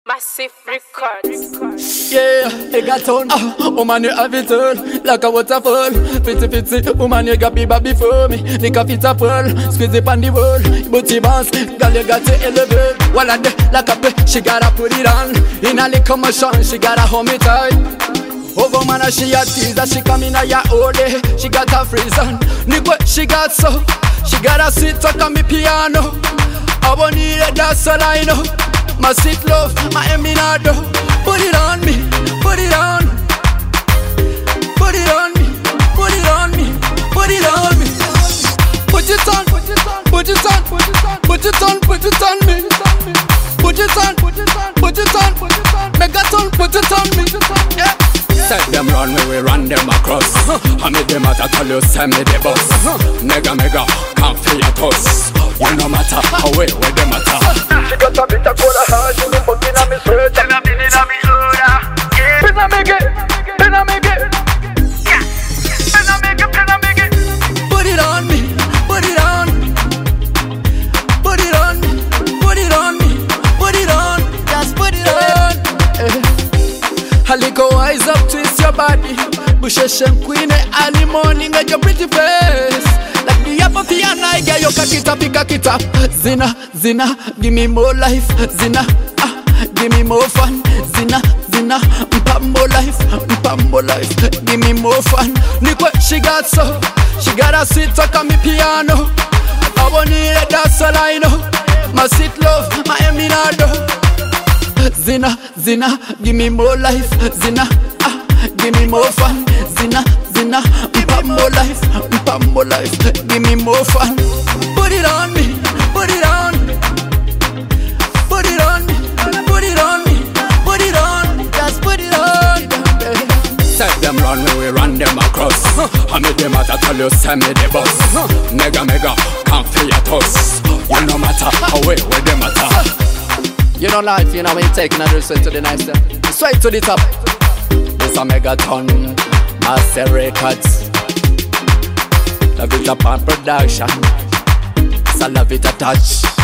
Massive Records. Yeah, it got on. Woman, you have it all. Like a waterfall. Fitty, woman, you got baby before me. Like a fit a pearl. Squeeze it on the wall. Booty bounce. Girl, you got to elevate. While I de, like a play, she gotta put it on. In a little motion, she gotta hold me tight. Over man, she a teaser. She come in a ya all day. She got a freeze on. Nigga, she got so. She gotta sit talk on me piano. I want need a dance all I know. My sweet love, my eminado. Put it on me, put it on. Put it on me, put it on me, put it on me. Put it on, put it on, put it on, put it on, put it on me. Put it on, put it on, put it on, put it on. Megaton, put it on me. Yeah. Set them run where we run them across. I made them out, I tell you, send me the boss. Mega, can't feel your toes. You no matter how way where them matter. She got a bit of cola hard, she don't fucking on me sweat. Tell me in a me order. Penna make it, penna make it. Yeah. Penna make it. Put it on me, put it on. Put it on me, put it on me, put it on. Just put it on. A little eyes up, twist your body. Bushes and queen early morning at your pretty face. Like the apple and I get your cock it up. Zina, give me more life. Zina, give me more fun. Zina, more life. Give me more fun. Look what she got so. She got a sweet talk on me piano. I want need a dance all I know. My sweet love, my eminado. Zina, give me more life. Zina, give me more fun. Zina, more life. Give me more fun. Put it on me, put it on. Put it on me, put it on me, put it on. Just put it on. Set them run where we run them across. I made them out, I tell you, send me the boss. Mega, can't feel your toes. You no matter how way where them matter. You know life, you know when you take another sweat to the next step. Sweat to the top. This a Megaton, Massive Records. Love it up on production. So love it a touch.